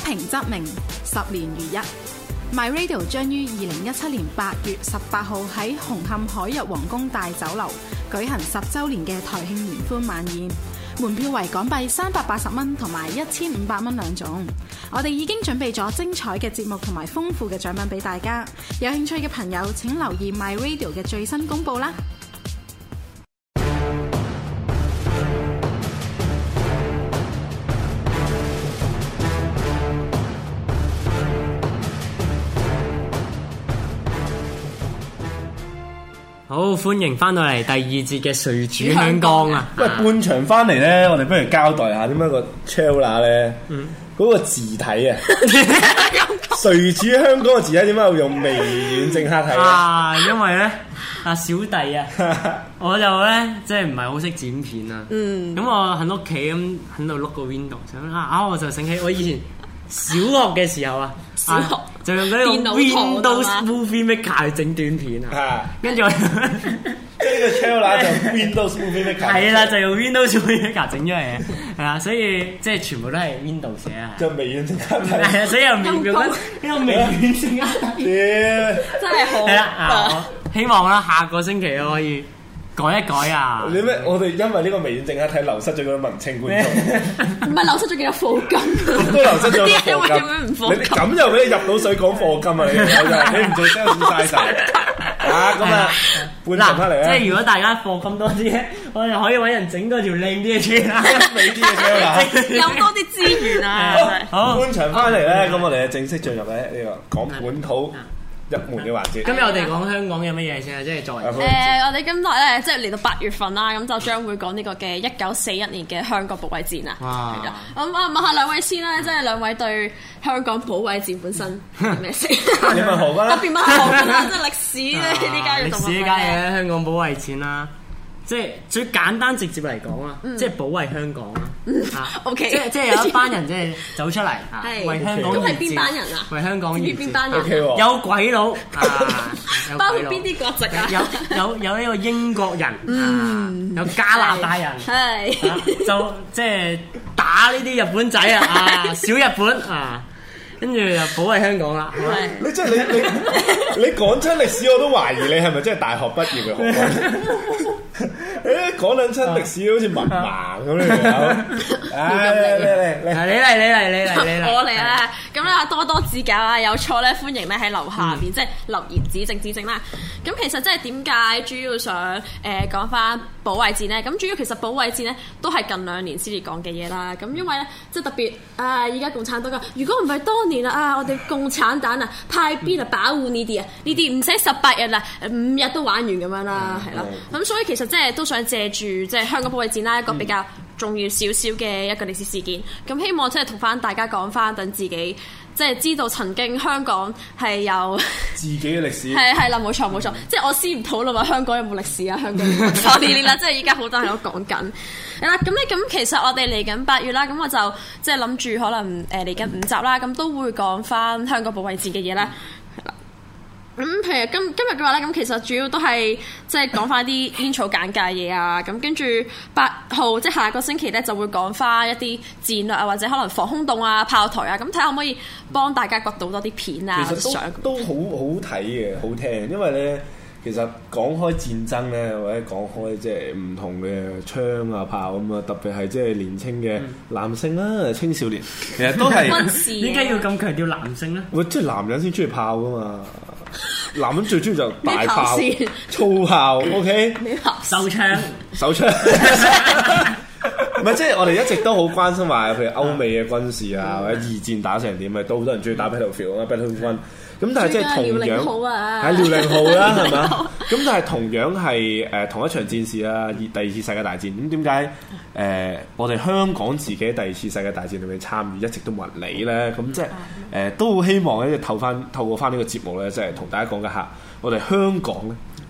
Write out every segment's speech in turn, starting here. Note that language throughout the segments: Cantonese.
平則鳴，10年如一。My Radio 將於2017年8月18號喺紅磡海逸皇宮大酒樓舉行10週年嘅台慶聯歡晚宴，門票為港幣380蚊同埋1500蚊兩種。我哋已經準備咗精彩嘅節目同埋豐富嘅獎品俾大家，有興趣嘅朋友請留意 My Radio 嘅最新公佈啦。 好，歡迎翻到嚟第二節嘅誰主香江啊！ 喂，半場翻嚟咧，我哋不如交代下點解個 Chella 咧，嗰個字體啊，誰主香江嘅字體點解要用微軟正黑體啊？因為咧，小弟啊，我就咧即係唔係好識剪片啊。咁我喺屋企咁喺度碌個 Windows，我就醒起我以前小學嘅時候啊，就用嗰啲 Windows Movie Maker 去整短片啊，跟住我即係呢個 Chella 就 Windows Movie Maker 係啦，就用 Windows Movie Maker 整咗嚟嘅，係啊，所以即係全部都係 Windows 寫啊， 就微軟正黑體， 係啊，所以又用緊呢個微軟正黑體， 真係好係啦，希望啦，下個星期可以改一改啊！ 你咩？我哋因為呢個微軟正黑體流失咗嗰啲文青觀眾， 唔係流失咗幾多課金？ 都流失咗個課金。 因為點樣唔課金？ 你咁又俾你入到水講課金啊！你唔做 sales 嘥晒啊！咁啊，半場翻嚟即係如果大家課金多啲咧，我哋可以揾人整多條靚啲嘅車啦， 美啲嘅車啦， 有多啲資源啊！ 好，半場翻嚟咧，咁我哋正式進入咧呢個講本土入門嘅環節。 今日我哋講香港嘅乜嘢先啊？即係作為我哋今日咧即係嚟到8月份啦，咁就將會講呢個嘅1941年嘅香港保衛戰啊。 哇！ 咁我問下兩位先啦，即係兩位對香港保衛戰本身係咩事？ 你問何君啦， 特別問何君啦，即係歷史咧呢家嘢。 歷史呢家嘢咧，香港保衛戰啦。即係最簡單直接嚟講啊，即係保衛香港啊。 OK， 即係有一班人即係走出嚟為香港而戰。 咁係邊班人啊？ 為香港而戰。 邊班人？ 有鬼佬包括邊啲國籍啊？ 有呢個英國人，有加拿大人，就即係打呢啲日本仔啊，小日本啊。跟住就保衛香港啦， 你真係你講親歷史我都懷疑你係咪真係大學畢業嘅學生？誒講兩親歷史好似文盲咁樣，嚟， 我嚟啦！咁咧多多指教啊，有錯咧歡迎咧喺樓下邊即係留言指正啦。咁其實即係點解主要想講翻保衛戰咧？咁主要其實保衛戰咧都係近2年先至講嘅嘢啦。咁因為咧即係特別而家共產黨如果唔係當年我哋共產黨派邊保護呢啲呢啲唔使18日啦，5日都玩完咁樣啦，係啦。咁所以其實即係都想借住即係香港保衛戰啦，一個比較重要少少嘅一個歷史事件。咁希望即係同翻大家講翻，等自己即係知道曾經香港係有自己嘅歷史。 係啦，冇錯。即係我先唔討論話香港有冇歷史啊，香港多啲啦。即係依家好多人都講緊。係啦，咁其實我哋嚟緊8月啦，咁我就即係諗住可能嚟緊5集啦，咁都會講翻香港保衛戰嘅嘢啦。係啦。咁譬如今日嘅話咧，咁其實主要都係即係講翻啲煙草簡介嘢啊，咁跟住8號即係下個星期咧就會講翻一啲戰略啊，或者可能防空洞啊、炮台啊，咁睇下可唔可以幫大家掘到多啲片啊、 其實都好睇嘅，好聽，因為咧其實講開戰爭咧，或者講開即係唔同嘅槍啊、炮咁啊，特別係即係年輕嘅男性啦、青少年，其實都係點解要咁強調男性咧？ 喂，即係男人先中意炮噶嘛。男人最中意就大炮、粗炮 ，OK？ 手槍， 唔係即係我哋一直都好關心話，譬如歐美嘅軍事啊，或者2戰打成點啊，都好多人中意打 Battlefield 啊 ，Battlefield。咁但係即係同樣係遼寧號啦，係嘛？咁但係同樣係同一場戰事啦，第2次世界大戰。咁點解我哋香港自己第2次世界大戰裏面參與一直都冇人理咧？咁即係都好希望咧透過翻呢個節目咧，即係同大家講一下，我哋香港咧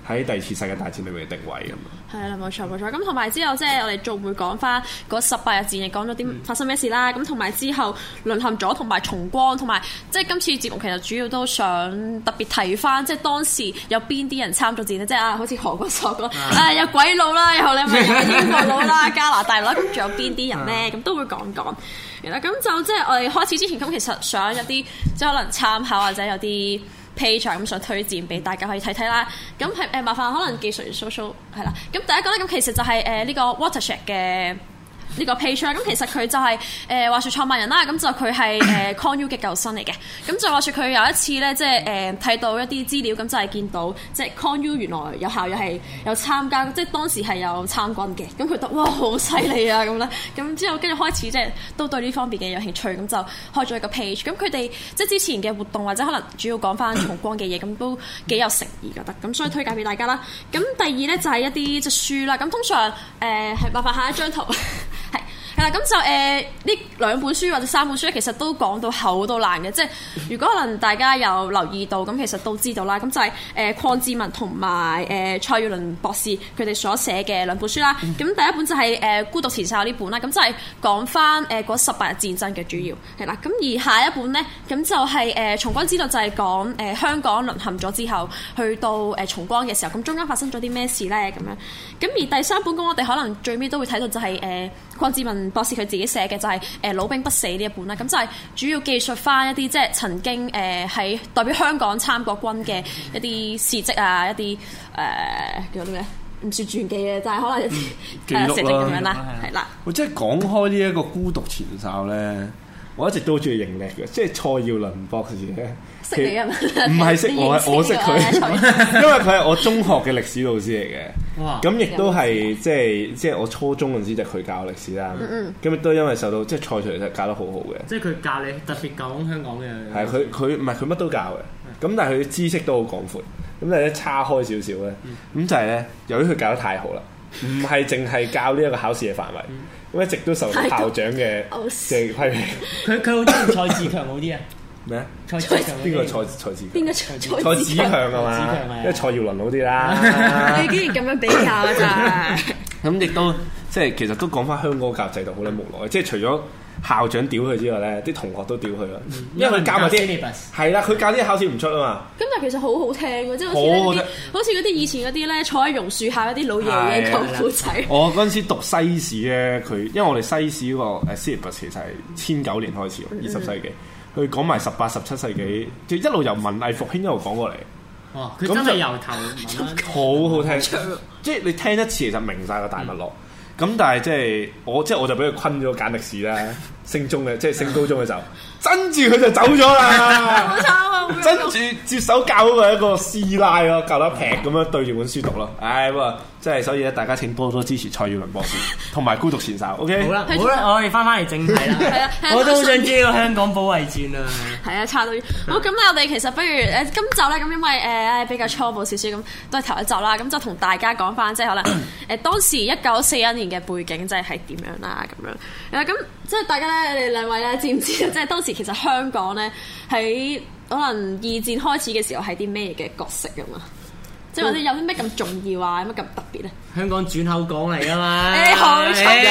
喺第二次世界大戰裏面嘅定位咁啊。 係啦，冇錯冇錯。咁同埋之後即係我哋仲會講翻嗰18日戰役講咗啲發生咩事啦。咁同埋之後淪陷咗同埋重光，同埋即係今次節目其實主要都想特別提翻，即係當時有邊啲人參咗戰咧？即係好似何國所講，有鬼佬啦，然後你咪有英國佬啦、加拿大佬，咁仲有邊啲人咧？咁都會講講。咁就即係我哋開始之前，咁其實想有啲即係可能參考或者有啲 page 咁想推薦俾大家可以睇睇啦。咁係麻煩可能技術員 show 係啦。咁第一個咧，咁其實就係呢個 Watershed 嘅呢個 page 啦。咁其實佢就係話説創辦人啦。咁就佢係ConU 嘅舊生嚟嘅。咁就話説佢有一次咧，即係睇到一啲資料，咁就係見到即係 ConU 原來有校友係有參加，即係當時係有參軍嘅。咁佢覺得哇好犀利啊咁咧。咁之後跟住開始即係都對呢方面嘅有興趣，咁就開咗一個 page。咁佢哋即係之前嘅活動或者可能主要講翻重光嘅嘢，咁都幾有誠意覺得。咁所以推介俾大家啦。咁第二咧就係一啲即係書啦。咁通常係麻煩下一張圖。係啦，咁就呢2本書或者3本書咧，其實都講到厚到爛嘅，即係如果可能大家有留意到，咁其實都知道啦。咁就係鄺志文同埋蔡耀倫博士佢哋所寫嘅2本書啦。咁第一本就係《孤獨前哨》呢本啦，咁就係講翻嗰18日戰爭嘅主要係啦。咁而下一本咧，咁就係重光之道，就係講香港淪陷咗之後，去到重光嘅時候，咁中間發生咗啲咩事咧咁樣。咁而第3本，咁我哋可能最尾都會睇到就係鄺志文博士佢自己寫嘅就係老兵不死呢一本啦。咁就係主要記述翻一啲即係曾經喺代表香港參過軍嘅一啲事蹟啊，一啲叫做啲咩？唔算傳記嘅，但係可能記錄咁樣啦，係啦。 我即係講開呢一個孤獨前哨咧，我一直都好中意認叻嘅，即係蔡耀倫博士咧。 識你啊？ 唔係識我，我識佢，因為佢係我中學嘅歷史老師嚟嘅。哇！咁亦都係即係我初中嗰陣時就佢教歷史啦。咁亦都因為受到即係蔡 Sir 教得好好嘅。 即係佢教你特別講香港嘅。 係佢唔係佢乜都教嘅，咁但係佢知識都好廣闊。咁但係咧叉開少少咧，咁就係咧，由於佢教得太好啦，唔係淨係教呢一個考試嘅範圍，咁一直都受到校長嘅批評。 佢好中意蔡志強好啲啊？ 咩？ 蔡志強邊個蔡志強？ 邊個蔡子強啊嘛？因為蔡耀倫好啲啦。 你竟然咁樣比較啊！真係。 咁亦都即係其實都講翻香港教育制度好撚無奈，即係除咗校長屌佢之外咧，啲同學都屌佢啦。因為佢教埋啲係啦，佢教啲考試唔出啊嘛。 咁但係其實好好聽喎，即係好似嗰啲以前嗰啲咧，坐喺榕樹下嗰啲老爺爺講古仔。我嗰陣時讀西史咧，佢因為我哋西史嗰個syllabus其實係1900年開始，20世紀。佢講埋18、17世紀，即係一路由文藝復興一路講過嚟。 哇！佢真係由頭好好聽，即係你聽一次其實明晒個大脈絡。咁但係即係我就俾佢昆咗揀歷史啦，升中嘅即係升高中嘅時候，跟住佢就走咗啦。 好慘啊！ 跟住接手教嗰個一個師奶咯，教得劈咁樣對住本書讀咯。唉，不過即係所以咧，大家請多多支持蔡耀倫博士同埋孤獨前哨。OK， 好啦，我哋翻嚟正題啦。係啊，我都好想知道香港保衛戰啊。係啊，差到好咁咧，我哋其實不如今集咧咁，因為比較初步少少咁，都係頭一集啦。咁就同大家講翻，即係可能當時1941年嘅背景，即係點樣啦咁樣。咁即係大家咧，你哋2位咧知唔知即係當時其實香港咧喺可能2戰開始嘅時候係啲咩嘅角色㗎嘛？即係或者有啲咩咁重要啊？有乜咁特別咧？ 香港轉口港嚟㗎嘛？ 好出有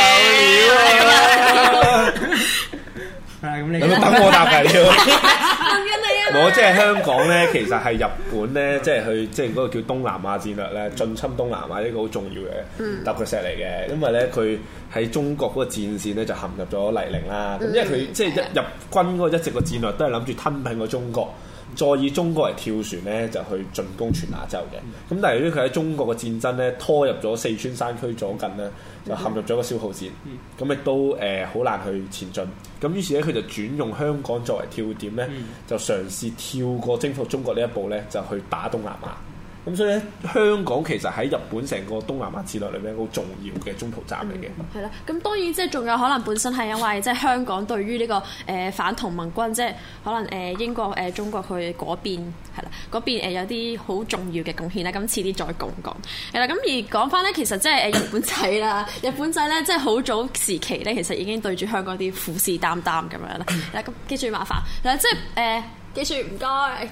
料咁你有冇等我答㗎？我即係香港咧，其實係日本咧，即係去即係嗰個叫東南亞戰略咧，進侵東南亞呢個好重要嘅突破石嚟嘅。因為咧佢喺中國嗰個戰線咧就陷入咗泥濘啦。咁因為佢即係入軍嗰個一直個戰略都係諗住吞併個中國，再以中國嚟跳船咧就去進攻全亞洲嘅。咁但係由於佢喺中國嘅戰爭咧拖入咗四川山區左近咧，就陷入咗個消耗戰。咁亦都好難去前進。咁於是咧佢就轉用香港作為跳點咧，就嘗試跳過征服中國呢一步咧，就去打東南亞。咁所以咧，香港其實喺日本成個東南亞戰略裏面好重要嘅中途站嚟嘅。 係啦，咁當然即係仲有可能本身係因為即係香港對於呢個反同盟軍，即係可能英國中國佢嗰邊係啦，嗰邊有啲好重要嘅貢獻啦。咁遲啲再講講。係啦，咁而講翻咧，其實即係日本仔啦，日本仔咧即係好早時期咧，其實已經對住香港啲虎視眈眈咁樣啦。咁記住麻煩，即係記住唔該。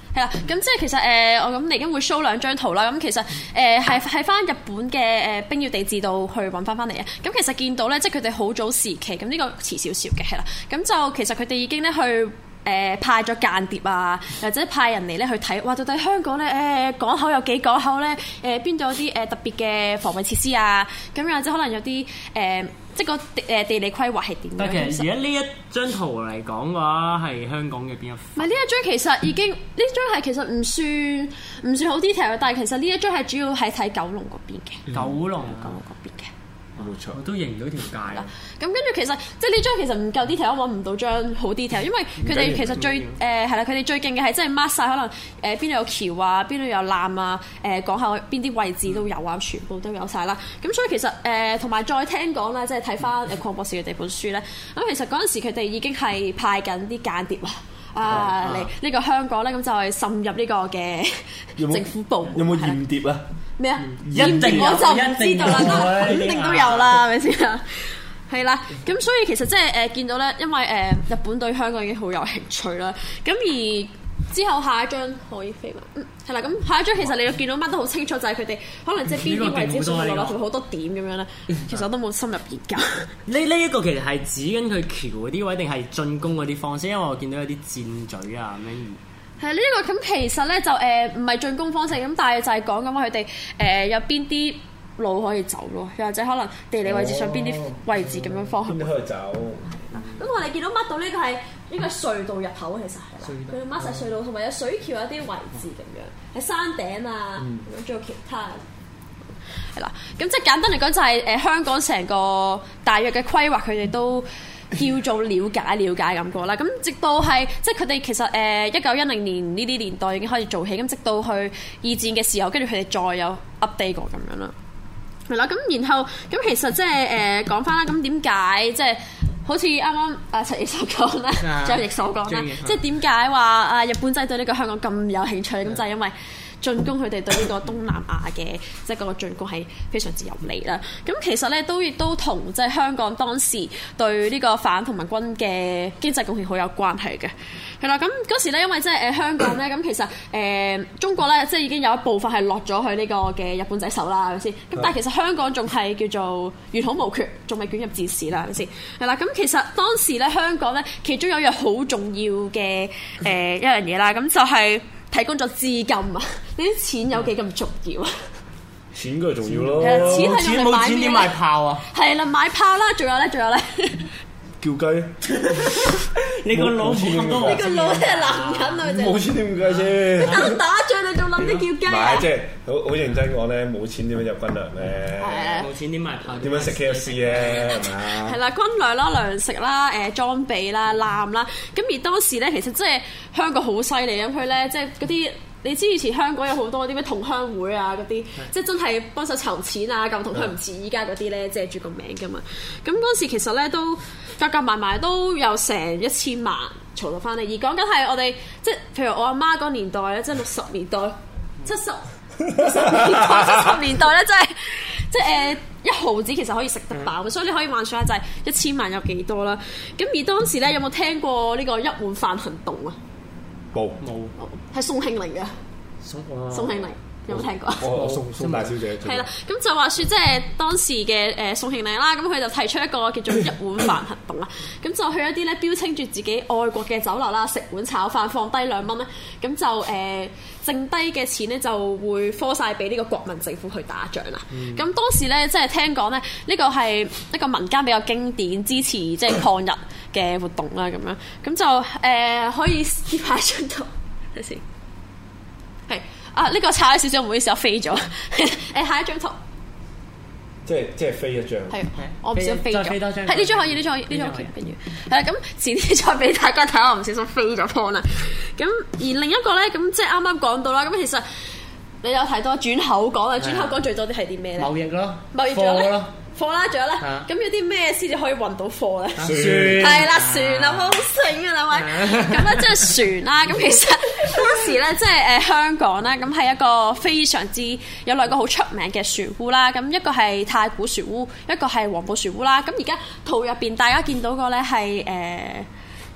係啦，咁即係其實我咁嚟緊會 show 兩張圖啦。咁其實係翻日本嘅冰曜地址度去揾翻嚟啊。咁其實見到咧，即係佢哋好早時期，咁呢個遲少少嘅係啦。咁就其實佢哋已經咧去派咗間諜啊，或者派人嚟咧去睇，哇！到底香港咧港口有幾港口咧？邊度有啲特別嘅防衞設施啊？咁或者可能有啲即係個地理規劃係點樣？ 但其實而家呢一張圖嚟講嘅話，係香港嘅邊一？唔係呢一張其實已經呢張係其實唔算好 detail 嘅，但係其實呢一張係主要係睇九龍嗰邊嘅。 九龍嗰邊嘅。 冇錯， 我都認唔到條界啦。 咁跟住其實即係呢張其實唔夠 detail，我揾唔到張好 detail，因為佢哋其實最係啦，佢哋最勁嘅係真係 mark 曬可能邊度有橋啊，邊度有艦啊，港口邊啲位置都有啊，全部都有晒啦。咁所以其實同埋再聽講啦，即係睇翻鄺博士嘅第本書咧，咁其實嗰陣時佢哋已經係派緊啲間諜嚟呢個香港咧，咁就係滲入呢個嘅政府部門。 有冇間諜啊？ 咩啊？ 一定我就唔知道啦，肯定都有啦，係咪先啊？係啦，咁所以其實即係見到咧，因為日本對香港已經好有興趣啦。咁而之後下一張可以飛嘛？係啦，咁下一張其實你見到乜都好清楚，就係佢哋可能即係邊啲位置上落落同好多點咁樣咧。其實我都冇深入研究。 呢一個其實係指緊佢橋嗰啲位，定係進攻嗰啲方式？因為我見到有啲箭嘴啊咁樣。 係呢個咁其實咧就唔係進攻方式咁，但係就係講緊話佢哋有邊啲路可以走咯，又或者可能地理位置上邊啲位置咁樣方向。 邊啲可以走？ 咁我哋見到 mark 到呢個係呢個隧道入口，其實係啦，佢 mark 晒隧道，同埋有水橋有啲位置咁樣喺山頂啊，咁仲有其他係啦。咁即係簡單嚟講就係香港成個大約嘅規劃，佢哋都叫做了解咁過啦，咁直到係即係佢哋其實1910年呢啲年代已經開始做起，咁直到去二戰嘅時候，跟住佢哋再有 update 過咁樣啦，係啦，咁然後咁其實即係講翻啦，咁點解即係好似啱啱阿陳奕所講啦，張翼所講啦，即係點解話日本仔對呢個香港咁有興趣？咁就係因為進攻佢哋對呢個東南亞嘅即係嗰個進攻係非常之有利啦。咁其實咧亦都同即係香港當時對呢個反同盟軍嘅經濟貢獻好有關係嘅。係啦，咁嗰時咧因為即係香港咧，咁其實中國咧即係已經有一部分係落咗去呢個嘅日本仔手啦，係咪先？咁但係其實香港仲係叫做完好無缺，仲未捲入戰事啦，係咪先？係啦，咁其實當時咧香港咧其中有一樣好重要嘅一樣嘢啦，咁就係提供咗資金啊！呢啲錢有幾咁重要啊？ 錢梗係重要咯， 錢係用嚟買咩？ 冇錢點買炮啊？ 係啦，買炮啦，仲有咧， 叫雞。 你個腦冇咁多， 你個腦真係諗緊啊！ 冇錢點叫雞先？ 你打仗你仲諗啲叫雞啊？ 唔係，即係好認真講咧，冇錢點樣入軍糧咧？ 冇錢點買炮？ 點樣食 KFC 咧？係咪啊？ 係啦，軍糧啦、糧食啦、裝備啦、艦啦，咁而當時咧，其實即係香港好犀利咁，佢咧即係嗰啲。你知以前香港有好多啲咩同鄉會啊嗰啲，即係真係幫手籌錢啊，舊同鄉唔似依家嗰啲咧借住個名噶嘛。咁嗰時其實咧都夾埋埋都有成1000萬籌到翻嚟，而講緊係我哋即係譬如我阿媽嗰年代咧，即係60年代、70年代咧，即係一毫子其實可以食得飽，所以你可以幻想下就係1000萬有幾多啦。咁而當時咧有冇聽過呢個一碗飯行動啊？ 冇， 係宋慶齡嘅。宋慶齡有冇聽過？ 宋大小姐。 係啦，咁就話説即係當時嘅宋慶齡啦，咁佢就提出一個叫做一碗飯行動啦。咁就去一啲咧標稱住自己愛國嘅酒樓啦，食碗炒飯放低2蚊咧，咁就剩低嘅錢咧就會科晒俾呢個國民政府去打仗啦。咁當時咧即係聽講咧，呢個係一個民間比較經典支持即係抗日嘅活動啦，咁樣咁就可以呢排張圖睇先。係啊，呢個差少少，唔好意思，我飛咗。下一張圖， 即係飛一張。 係，我唔小心飛咗。 飛多張。 係呢張可以，呢張可以，呢張 OK。跟住係啦，咁遲啲再俾大家睇下，我唔小心飛咗 point 啦。咁而另一個咧，咁即係啱啱講到啦。咁其實你有睇到轉口講啦，轉口講最多啲係啲咩咧？ 貿易咯， 貿易咗咯。貨啦，仲有咧，咁有啲咩先至可以運到貨咧？ 船係啦，船啊，好醒啊兩位。咁咧即係船啦。咁其實當時咧即係香港咧，咁係一個非常之有兩個好出名嘅船塢啦。咁一個係太古船塢，一個係黃埔船塢啦。咁而家圖入邊大家見到個咧係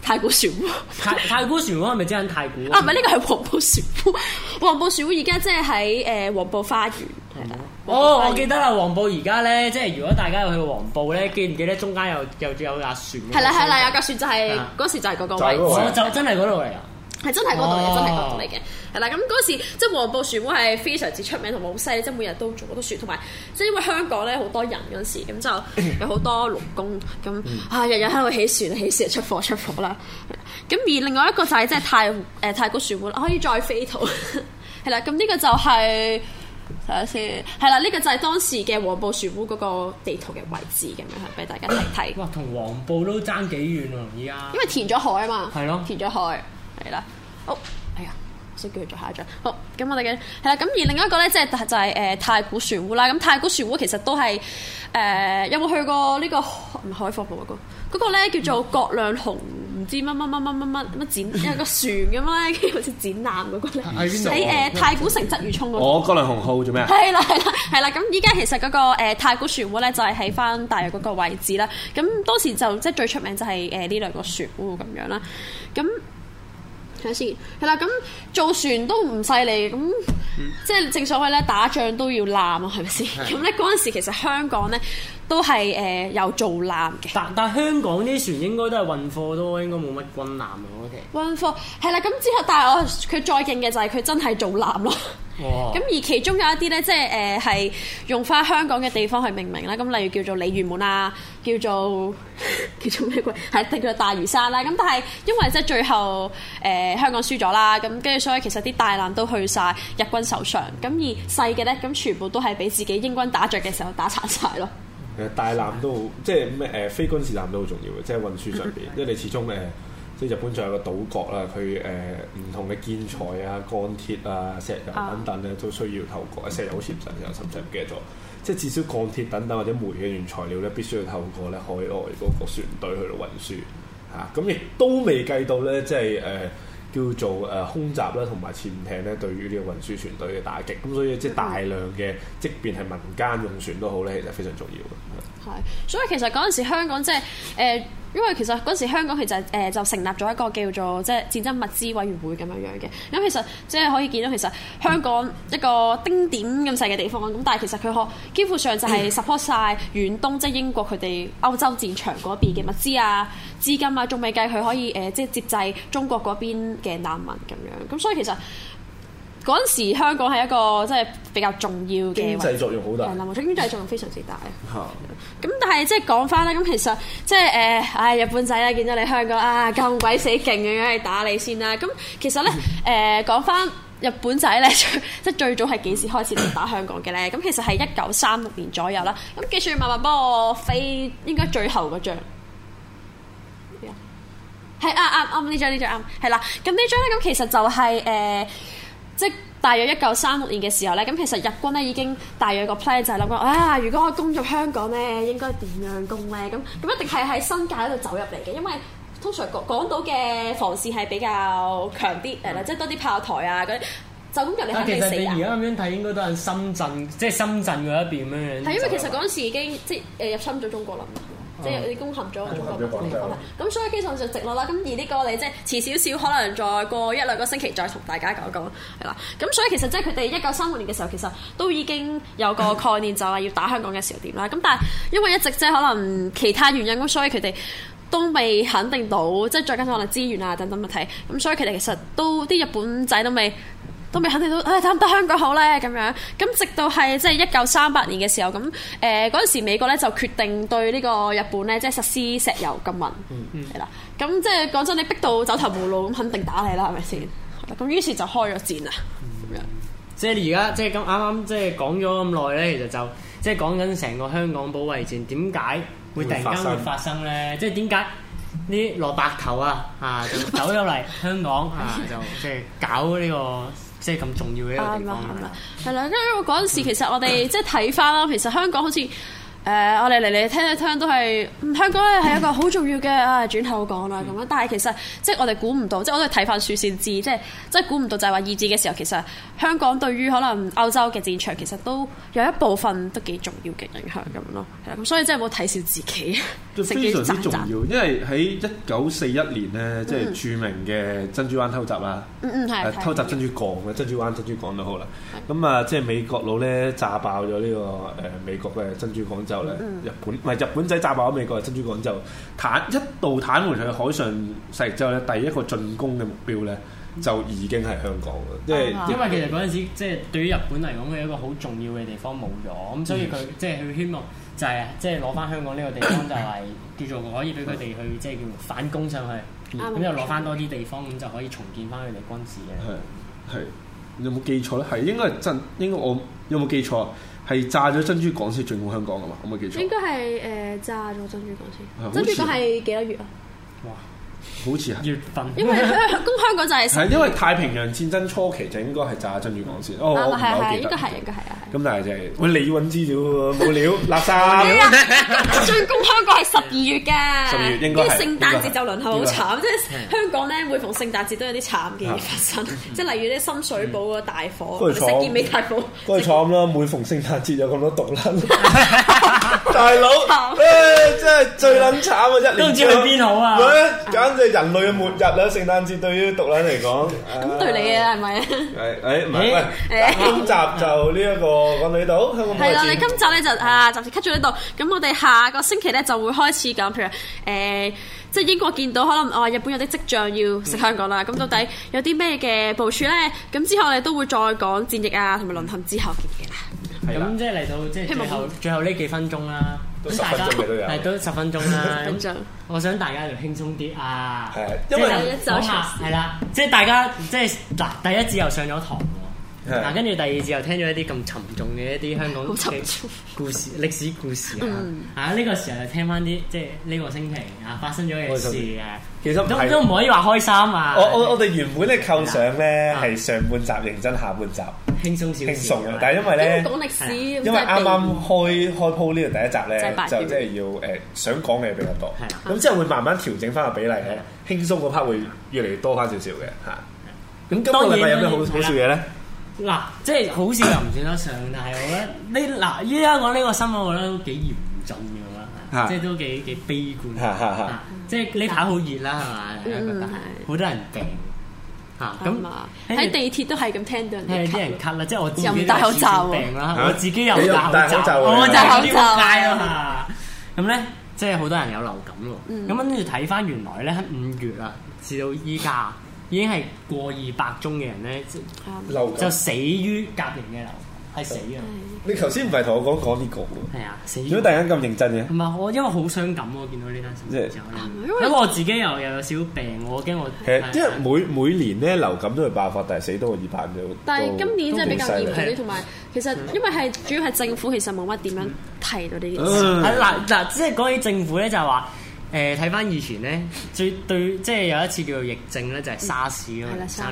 太古船塢。 太古船塢係咪即係太古？ 啊，唔係，呢個係黃埔船塢。黃埔船塢而家即係喺黃埔花園。 哦，我記得啦，黃埔而家咧，即係如果大家有去過黃埔咧，記唔記得中間有架船？ 係啦，有架船就係嗰時就係嗰個位置， 就真係嗰度嚟啊！ 係真係嗰度嚟，真係嗰度嚟嘅。係啦，咁嗰時即係黃埔船塢係非常之出名同埋好犀利，即係每日都做好多船，同埋即係因為香港咧好多人嗰時，咁就有好多勞工，咁日日喺度起船出貨啦。咁而另外一個就係即係太古船塢可以再飛圖。係啦，咁呢個就係睇下先，係啦，呢個就係當時嘅黃埔船塢嗰個地圖嘅位置咁樣，係俾大家睇睇。 哇，同黃埔都爭幾遠喎，而家。 因為填咗海啊嘛。係咯。填咗海，係啦。好，係啊。先叫佢做下一張。好，咁我哋嘅係啦，咁而另一個咧，即係就係太古船塢啦。咁太古船塢其實都係有冇去過呢個海防部嗰個咧叫做葛量洪唔知乜展有個船咁咧，跟住好似展覽嗰個咧喺太古城鰂魚涌嗰度。 葛量洪號做咩啊？ 係啦。咁依家其實嗰個太古船塢咧就係喺翻大約嗰個位置啦。咁當時就即係最出名就係呢兩個船塢咁樣啦。咁睇先，係啦，咁造船都唔犀利，咁即係正所謂咧，打仗都要艦啊，係咪先？咁咧嗰陣時其實香港咧都係有造艦嘅。 但係香港啲船應該都係運貨多，應該冇乜軍艦啊。O.K. 運貨係啦，咁之後但係佢再勁嘅就係佢真係造艦咯。咁而其中有一啲咧，即係係用翻香港嘅地方去命名啦。咁例如叫做鯉魚門啊，叫做咩鬼？係叫做大嶼山啦。咁但係因為即係最後香港輸咗啦，咁跟住所以其實啲大艦都去晒日軍手上。咁而細嘅咧，咁全部都係俾自己英軍打仗嘅時候打殘晒咯。 大艦都好，即係咩非軍事艦都好重要嘅，即係運輸上邊，因為你始終即係日本仲有個島國啦，佢唔同嘅建材啊、鋼鐵啊、石油等等咧，都需要透過石油好似唔使有，甚至唔記得咗，即係至少鋼鐵等等或者煤嘅原材料咧，必須要透過咧海外嗰個船隊去到運輸嚇，咁亦都未計到咧，即係叫做空襲啦，同埋潛艇咧對於呢個運輸船隊嘅打擊，咁所以即係大量嘅，即便係民間用船都好咧，其實非常重要嘅。 係，所以其實嗰陣時香港即係因為其實嗰時香港其實就成立咗一個叫做即係戰爭物資委員會咁樣樣嘅，咁其實即係可以見到其實香港一個丁點咁細嘅地方，咁但係其實佢幾乎上就係 support 晒遠東即係英國佢哋歐洲戰場嗰邊嘅物資啊、資金啊，仲未計佢可以即係接濟中國嗰邊嘅難民咁樣，咁所以其實嗰陣時香港係一個即係比較重要嘅經濟作用好大， 係啦，冇錯，經濟作用非常之大。咁但係即係講翻啦，咁其實即係日本仔啦，見到你香港啊咁鬼死勁嘅，梗係打你先啦。咁其實咧講翻日本仔咧，即係最早係幾時開始嚟打香港嘅咧？咁其實係1936年左右啦。咁記住慢慢幫我飛，應該最後嗰張。係啱呢張啱，係啦。咁呢張咧，咁其實就係即係大約1936年嘅時候咧，咁其實日軍咧已經大約個 plan 就係諗講，如果我攻入香港咧，應該點樣攻咧？咁一定係喺新界嗰度走入嚟嘅，因為通常港島嘅防線係比較強啲，即係多啲炮台啊嗰啲，就咁入嚟肯定死人。 其實你而家咁樣睇，應該都係深圳，即係深圳嗰一邊咁樣。 係因為其實嗰陣時已經即係入侵咗中國啦。即係你攻陷咗中國嘅地方，咁所以基本上就直落啦。咁而呢個我哋即係遲少少，可能再過1-2個星期再同大家講講，係啦。咁所以其實即係佢哋1936年嘅時候，其實都已經有個概念，就係要打香港嘅時候點啦。咁但係因為一直即係可能其他原因，咁所以佢哋都未肯定到，即係再加上可能資源啊等等問題，咁所以佢哋其實都啲日本仔都未肯定到，打唔打香港好咧咁樣。咁直到係即係1938年嘅時候，咁嗰陣時美國咧就決定對呢個日本咧即係實施石油禁運，係啦。咁即係講真，你逼到走投無路，咁肯定打你啦，係咪先？咁於是就開咗戰啦。咁樣即係而家即係咁啱即係講咗咁耐咧，其實就即係講緊成個香港保衛戰點解會突然間會發生咧？即係點解啲蘿蔔頭就走咗嚟香港就即係搞呢個即係咁重要嘅一個地方啦。 係啦，因為嗰陣時其實我哋即係睇翻啦，其實香港好似我哋嚟聽都係香港咧係一個好重要嘅轉頭講啦咁樣，但係其實即係我哋估唔到，即係我哋睇翻書先知，即係估唔到就係話二戰嘅時候，其實香港對於可能歐洲嘅戰場其實都有一部分都幾重要嘅影響咁咯，係啦，咁所以真係冇睇小自己， 非常之重要，因為喺1941年咧，即係著名嘅珍珠灣偷襲啦，偷襲珍珠港嘅珍珠灣珍珠港都好啦，咁啊即係美國佬咧炸爆咗呢個美國嘅珍珠港之後咧，日本仔炸爆咗美國嘅珍珠港之後，一度癱瘓佢海上勢力之後咧，第一個進攻嘅目標咧就已經係香港嘅，因為其實嗰陣時即係對於日本嚟講，佢一個好重要嘅地方冇咗，咁所以佢即係佢希望就係即係攞翻香港呢個地方，就係叫做可以俾佢哋去即係叫反攻上去，咁就攞翻多啲地方，咁就可以重建翻佢哋軍事嘅。係有冇記錯咧？係應該係真，應該我有冇記錯？係炸咗珍珠港先進攻香港㗎嘛？有冇記錯？ 應該係炸咗珍珠港先。珍珠港係幾多月啊？哇！ 好似係月份， 因為攻香港就係因為太平洋戰爭初期就應該係炸珍珠港先。我唔係好記得。 應該係啊。 咁但係就係喂，你揾資料喎，冇料垃圾。 進攻香港係12月㗎 ，12月應該係。 跟住聖誕節就輪候好慘，即係香港咧每逢聖誕節都有啲慘嘅嘢發生，即係例如啲深水埗個大火，石硤尾大火。 嗰個慘啦！每逢聖誕節有咁多毒撚，大佬真係最撚慘啊！一年都唔知去邊好啊！ 簡直人類嘅末日啦！聖誕節對於毒撚嚟講， 咁對你啊係咪啊？ 唔係喂，今集就呢一個講到呢度，香港係啦，你今集咧就暫時 cut 咗呢度，咁我哋下個星期咧就會開始講，譬如即係英國見到可能日本有啲跡象要食香港啦，咁到底有啲咩嘅部署咧？咁之後我哋都會再講戰役啊，同埋淪陷之後嘅嘢啦。 咁即係嚟到即係最後呢幾分鐘啦，咁大家係都10分鐘啦。咁我想大家就輕鬆啲啊， 因為講下係啦，即係大家即係嗱第一節又上咗堂喎，嗱跟住第二節又聽咗一啲咁沉重嘅一啲香港嘅故事、歷史故事啊，呢個時候就聽翻啲即係呢個星期發生咗嘅事嘅。 其實都唔可以話開心啊！ 我哋原本咧構想咧係上半集認真，下半集輕鬆少少。 但係因為咧講歷史， 因為啱啱開鋪呢個第一集咧，就即係要想講嘅嘢比較多。咁之後會慢慢調整翻個比例咧，輕鬆嗰 part 會越嚟越多翻少少嘅嚇。咁今個禮拜有咩好笑嘢咧？ 嗱，即係好笑又唔算得上，但係我覺得依家講呢個新聞，我覺得都幾嚴重嘅。即係都幾悲觀，即係呢排好熱啦，係嘛？好多人病咁喺地鐵都係咁聽到人哋啲人咳啦，即係我自己又戴口罩病啦，我自己又戴口罩，我就係啲仆街咯嚇。咁咧，即係好多人有流感喎。咁跟住睇翻原來咧，喺5月啊，至到依家已經係過200宗嘅人咧，就死於甲型嘅流感。係死啊！ 你頭先唔係同我講呢個喎？ 係啊，死！ 點解突然間咁認真嘅？ 唔係我，因為好傷感喎，見到呢單新聞之後咧。咁我自己又有少少病，我驚我。 因為每年咧流感都會爆發，但係死多過200啫。 但係今年真係比較嚴重啲，同埋其實因為係主要係政府其實冇乜點樣提到呢件事。 嗱，即係講起政府咧，就係話。睇翻以前咧，即係有一次叫做疫症咧，就係沙士咯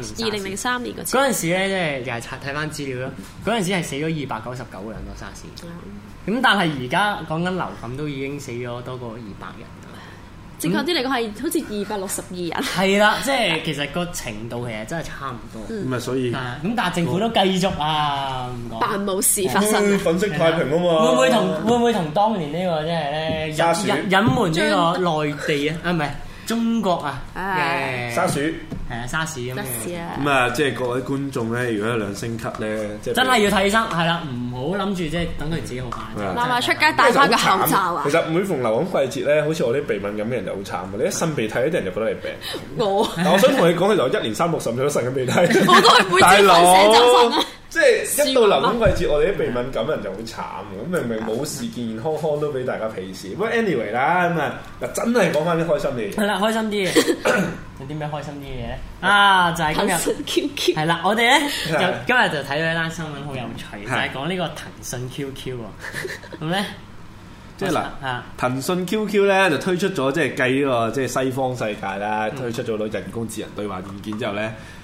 ，2003年嗰次。嗰陣時咧，即係又係睇翻資料咯。嗰陣時係死咗299個人咯，沙士。咁但係而家講緊流感都已經死咗多過200人。 正確啲嚟講係好似262人。 係啦，即係其實個程度其實真係差唔多。 咁啊，所以咁但係政府都繼續啊，唔講扮冇事發生。 粉飾太平啊嘛。 會唔會同當年呢個即係咧隱瞞呢個內地啊？唔係中國啊嘅沙士。 係啊，沙士咁嘅。 咁啊，即係各位觀眾咧，如果有2聲咳咧，即係真係要睇醫生，係啦，唔好諗住即係等佢自己好快。 嗱埋出街戴翻個口罩啊！ 其實每逢流感季節咧，好似我啲鼻敏感嘅人就好慘嘅，你一擤鼻涕啲人就覺得你病。但我想同你講，其實我1年360歲都擤緊鼻涕。 我都係每朝瞓醒就擤。 即係一到流感季節，我哋啲鼻敏感人就好慘嘅。咁明明冇事，健健康康都俾大家鄙視。不過 anyway 啦，咁啊嗱，真係講翻啲開心嘅嘢。係啦， 開心啲嘅。有啲咩開心啲嘅嘢咧？就係今日。騰訊 QQ。係啦，我哋咧今日就睇到一單新聞好有趣，就係講呢個騰訊 QQ 喎。咁咧， 即係嗱，騰訊 QQ 咧就推出咗，即係繼呢個即係西方世界啦，推出咗人工智能對話軟件之後咧。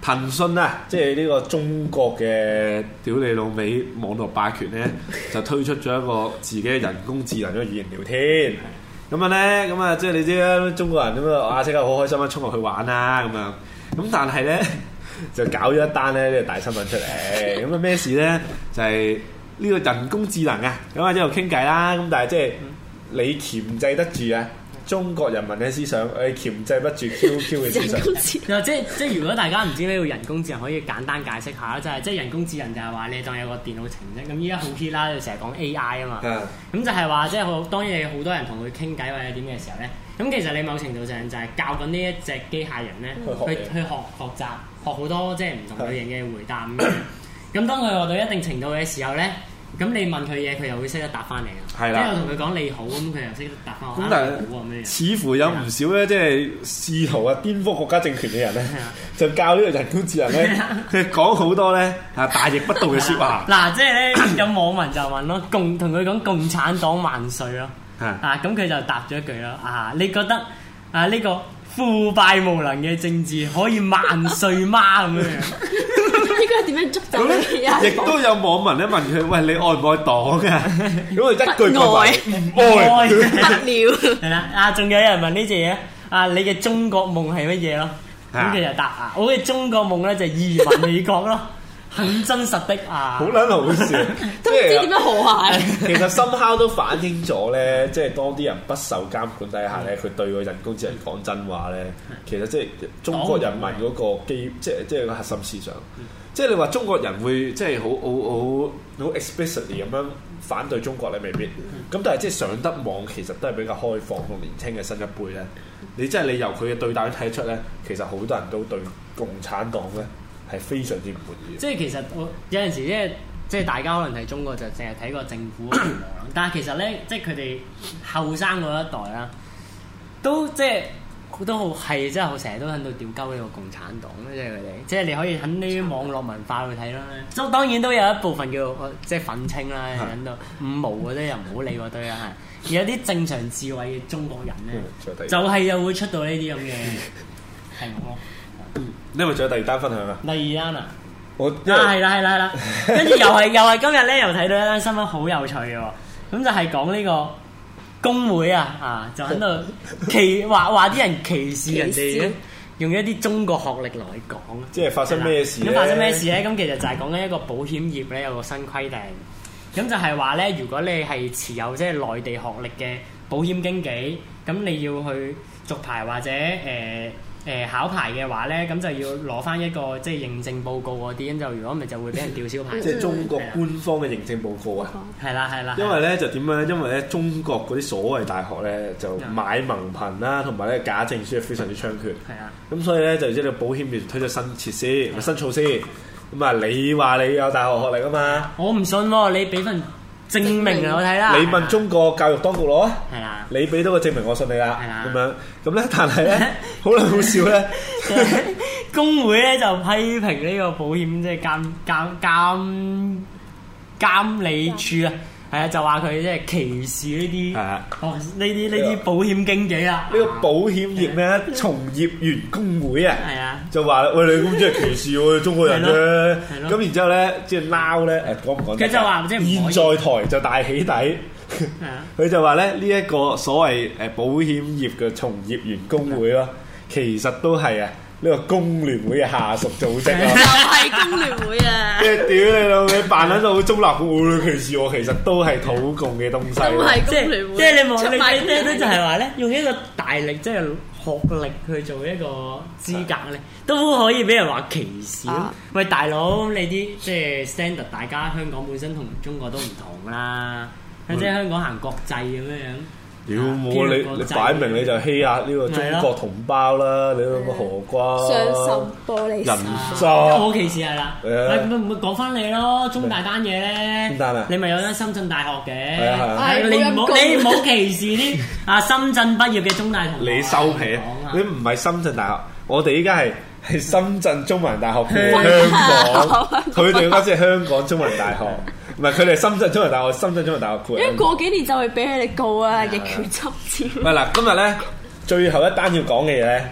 騰訊啊，即係呢個中國嘅屌你老味網絡霸權咧，就推出咗一個自己嘅人工智能嘅語言聊天。咁樣咧，咁啊，即係你知啦，中國人咁啊，即刻好開心啊，衝落去玩啦咁樣。咁但係咧，就搞咗一單咧呢個大新聞出嚟。咁啊咩事咧？就係呢個人工智能啊，咁啊一路傾偈啦。咁但係即係你鉗制得住啊？中國人民嘅思想，鉗制不住 QQ 嘅思想。 即如果大家唔知呢個人工智能，可以簡單解釋下，就係即係人工智能就係話你當有個電腦程式，咁依家好 hit 啦，就成日講 AI 啊嘛。咁就係話即係當然好多人同佢傾偈或者點嘅時候咧，咁其實你某程度上就係教緊呢一隻機械人咧去學習好多即係唔同類型嘅回答咁樣。咁當佢學到一定程度嘅時候咧，咁你問佢嘢，佢又會識得答翻嚟嘅。係啦，即係我同佢講你好，咁佢又識得答翻我。咁但係似乎有唔少咧，即係試圖啊顛覆國家政權嘅人咧，就教呢個人工智能咧，佢講好多咧大逆不道嘅説話。 嗱，即係咧有網民就問咯，同佢講共產黨萬歲咯。咁佢就答咗一句咯，你覺得呢個腐敗無能嘅政治可以萬歲嗎？咁樣應該點樣捉走呢啲人？ 亦都有網民咧問佢：喂，你愛唔愛黨啊？咁佢一句不愛，不了。 係啦，仲有人問呢隻嘢你嘅中國夢係乜嘢咯？咁佢就答我嘅中國夢咧就移民美國咯。很真實的好撚好笑， 都唔知點樣和諧。 其實somehow都反映咗咧，即係當啲人不受監管底下咧，佢對個人工智能講真話咧，其實即係中國人民嗰個基，即係個核心思想。即係你話中國人會即係好 explicitly 咁樣反對中國咧，未必。咁但係即係上得網，其實都係比較開放同年輕嘅新一輩咧。你由佢嘅對答睇得出咧，其實好多人都對共產黨咧係非常之唔滿意。 即係其實我有陣時即係大家可能睇中國就淨係睇個政府嘅樣，但係其實咧即係佢哋後生嗰一代啦，都即係都好係真係好成日都喺度屌鳩呢個共產黨咧，即係佢哋即係你可以喺呢啲網絡文化去睇啦。咁當然都有一部分叫即係憤青啦，喺度五毛嗰啲又唔好理嗰堆啦，係有啲正常智慧嘅中國人咧，就係又會出到呢啲咁嘅題目咯。 你係咪仲有第二單分享啊？ 第二單啊，係啦，跟住又係今日咧又睇到一單新聞好有趣嘅喎，咁就係講呢個工會就喺度話啲人歧視人哋嘅，用一啲中國學歷來講。 即係發生咩事咧？ 咁發生咩事咧？咁其實就係講緊一個保險業咧有個新規定，咁就係話咧，如果你係持有即係內地學歷嘅保險經紀，咁你要去續牌或者考牌嘅話咧，咁就要攞翻一個即係認證報告嗰啲，咁就如果唔係就會俾人吊銷牌。 即係中國官方嘅認證報告啊！ 係啦。 因為咧就點樣咧？因為咧中國嗰啲所謂大學咧就買文憑啦，同埋咧假證書係非常之猖獗。係啊。咁所以咧就即係保險業推出新設施、新措施。咁啊，你話你有大學學歷啊嘛？我唔信喎，你俾份證明我睇啦。你問中國教育當局攞啊？係啊。你俾到個證明，我信你啦。係啦。咁樣咁咧，但係咧好撚好笑咧，工會咧就批評呢個保險即係監理處啊，係啊，就話佢即係歧視呢啲呢啲保險經紀啦。呢個保險業咩從業員工會啊，係啊，就話喂，你咁即係歧視我哋中國人啫。咁然之後咧，即係撈咧講唔講？佢就話即係現在台就大起底。佢就話咧呢一個所謂保險業嘅從業員工會咯，其實都係呢個工聯會嘅下屬組織啊，就係工聯會啊！即係屌你老味，扮喺度好中立嘅，歧視我，其實都係土共嘅東西。都係工聯會，即係你望你聽咧，就係話咧，用一個大力即係學歷去做一個資格咧，都可以俾人話歧視。喂，大佬，你啲即係 standard，大家香港本身同中國都唔同啦。即係香港行國際咁樣樣，屌冇你擺明你就欺壓呢個中國同胞啦！你個何瓜雙心玻璃人渣，好歧視係啦。咪講翻你咯，中大單嘢咧，你咪有間深圳大學嘅，你唔好歧視啲深圳畢業嘅中大同學。你收皮啊！你唔係深圳大學，我哋依家係深圳中文大學嘅香港，佢哋嗰間先係香港中文大學。唔係佢哋深圳中文大學，深圳中文大學配。因為過幾年就會俾佢哋告啊，逆權執照。唔係嗱，今日咧最後一單要講嘅嘢咧，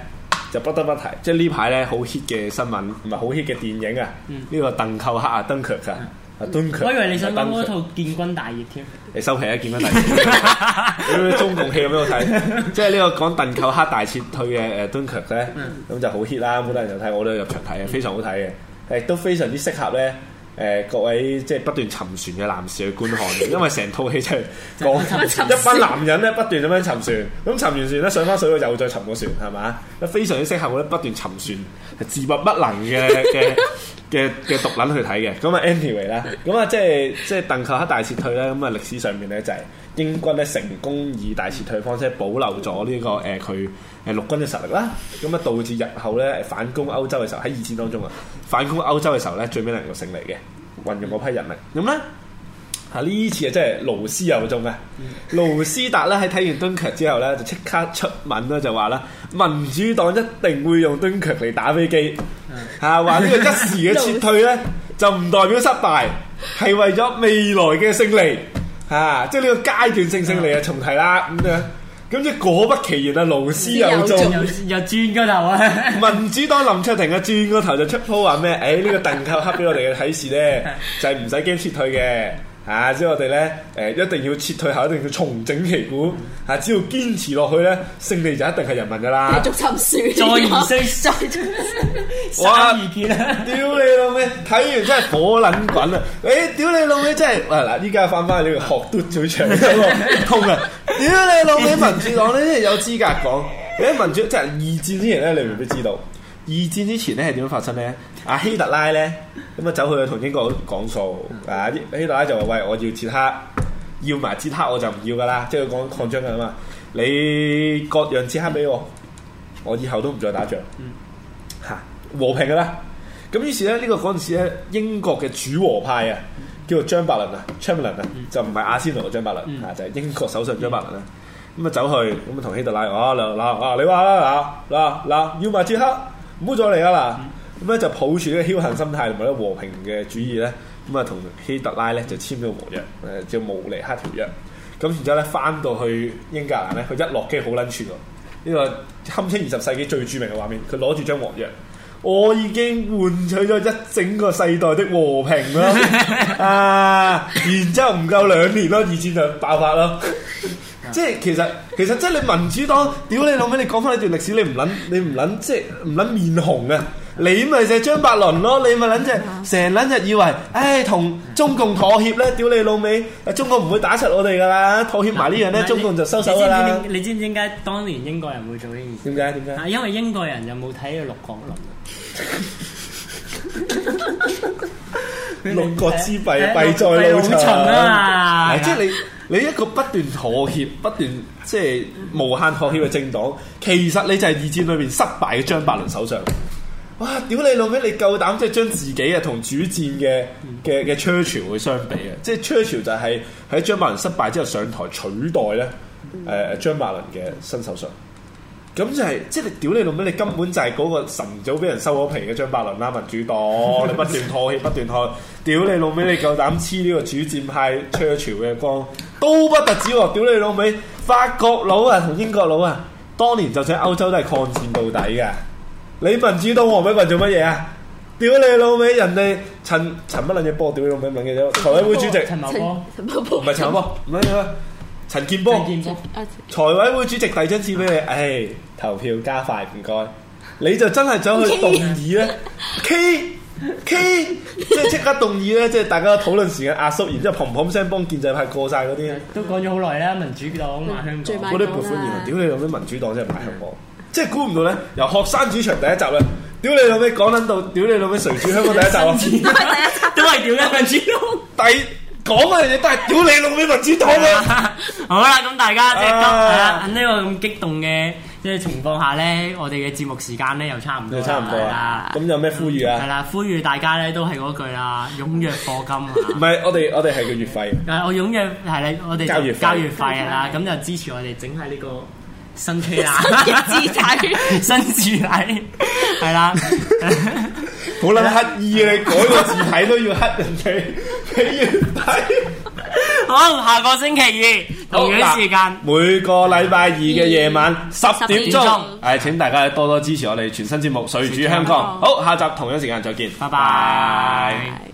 就不得不提，即係呢排咧好 hit 嘅新聞，唔係好 hit 嘅電影啊。呢個鄧寇克啊，Dunkirk 啊。 我以為你想講嗰套建軍大業添， 你收皮啊！建軍大業，你中共戲有咩好睇？即係呢個講鄧寇克大撤退嘅Dunkirk咧，咁就好 hit 啦，好多人有睇，我都有入場睇嘅，非常好睇嘅，亦都非常之適合咧。各位即係不斷沉船嘅男士去觀看嘅，因為成套戲就係講一班男人咧不斷咁樣沉船，咁沉完船咧上翻水又再沉個船，係嘛？非常之適合咧不斷沉船自拔不能嘅毒撚去睇嘅。咁啊 anyway 啦，咁啊即係鄧寇克大撤退咧，咁啊歷史上面咧就係英軍咧成功以大撤退方式保留咗呢個佢陸軍嘅實力啦，咁啊導致日後咧反攻歐洲嘅時候喺二戰當中啊反攻歐洲嘅時候咧最尾能夠勝利嘅，運用嗰批人力。咁咧呢次啊真係勞師有中啊！盧斯達咧喺睇完敦強之後咧就即刻出文啦，就話啦民主黨一定會用敦強嚟打飛機話呢個一時嘅撤退咧就唔代表失敗，係為咗未來嘅勝利即係呢個階段性勝利啊重提啦咁樣。咁即係果不其然啊！勞師有中， 又轉個頭啊！ 民主黨林卓廷啊，轉個頭就出鋪話咩？呢個鄧寇克俾我哋嘅啟示咧，就係唔使驚撤退嘅即係我哋咧一定要撤退後，一定要重整旗鼓只要堅持落去咧，勝利就一定係人民噶啦！ 繼續沉船， 再而衰， 哇！ 意見啊！ 屌你老味，睇完真係火撚滾啊！屌你老味真係嗱，依家翻翻去呢個學嘟最長嗰個痛啊！屌你老味，民主黨咧有資格講，民主即係二戰之前咧，你未必知道。二戰之前咧係點樣發生咧？希特拉咧咁走去同英國講數希特拉就話：喂，我要捷克，要埋捷克我就唔要噶啦，即係佢講擴張噶嘛。你割讓捷克俾我以後都唔再打仗。和平噶啦。咁於是咧呢個嗰陣時咧，英國嘅主和派叫做張伯倫Chamberlain 就唔係阿仙奴嘅張伯倫就係英國首相張伯倫啦。咁啊走去咁啊同希特拉你話啦嗱要埋捷克。唔好再嚟啦！咁咧就抱住呢個僥倖心態同埋呢個和平嘅主義咧，咁啊同希特拉咧就簽咗和約，叫慕尼黑條約。咁然之後咧翻到去英格蘭咧，佢一落機好撚串喎！呢個堪稱20世紀最著名嘅畫面，佢攞住張和約，我已經換取咗一整個世代的和平啦！然之後唔夠2年咯，二戰就爆發咯。即係其實即係你民主黨，屌你老味！你講翻呢段歷史，你唔撚即係唔撚面紅啊！你咪就係張伯倫咯，你咪撚即係成撚日以為，同中共妥協咧，屌你老味！中國唔會打實我哋噶啦，妥協埋呢樣咧，中共就收手噶啦。 你知唔知點解當年英國人會做呢件事？ 點解？ 因為英國人有冇睇過六國論？ 六國之弊，弊在老秦啊！ 即係你一個不斷妥協、不斷即係無限妥協嘅政黨，其實你就係二戰裏邊失敗嘅張伯倫首相。哇！屌你老味，你夠膽即係將自己同主戰嘅 Churchill 去相比啊！即係 Churchill 就係喺張伯倫失敗之後上台取代咧張伯倫嘅新首相。咁就係即係你屌你老味，你根本就係嗰個晨早俾人收咗皮嘅張伯倫啦！民主黨你不斷妥協，不斷妥協，屌你老味，你夠膽黐呢個主戰派 Churchill 嘅光都不特止喎！屌你老味，法國佬同英國佬當年就算歐洲都係抗戰到底嘅。你民主黨黃偉文做乜嘢啊？屌你老味，人哋陳乜撚嘢波？屌你老味，乜嘢啫？財委會主席陳茂波， 唔係陳茂波，唔係陳健波。財委會主席遞張紙俾你，投票加快唔該。你就真係走去動議咧 ，K 即係即刻動議咧，即係大家討論時間壓縮，然之後砰聲幫建制派過晒嗰啲。 都講咗好耐啦，民主黨買香港， 嗰啲撥款員，屌你老味，民主黨真係買香港。即係估唔到咧，由學生主場第一集咧，屌你老味講撚到，屌你老味誰主香港第一集都係屌緊民主黨。 講嘅嘢都係屌你老味民主黨啊！ 好啦，咁大家即係喺呢個咁激動嘅即係情況下咧，我哋嘅節目時間咧又差唔多啦。咁有咩呼籲啊？係啦，呼籲大家咧都係嗰句啦，踴躍課金啊！唔係，我哋係個月費。我踴躍係咧，我哋交月費啦，咁就支持我哋整下呢個。新車啦，新字體係啦， 好撚乞意啊！你改個字體都要乞人哋，你要睇。 好，下個星期二同樣時間每個禮拜二嘅夜晚10點 10 鐘點， 請大家多多支持我哋全新節目《誰主香港》。好，下集同樣時間再見， 拜拜。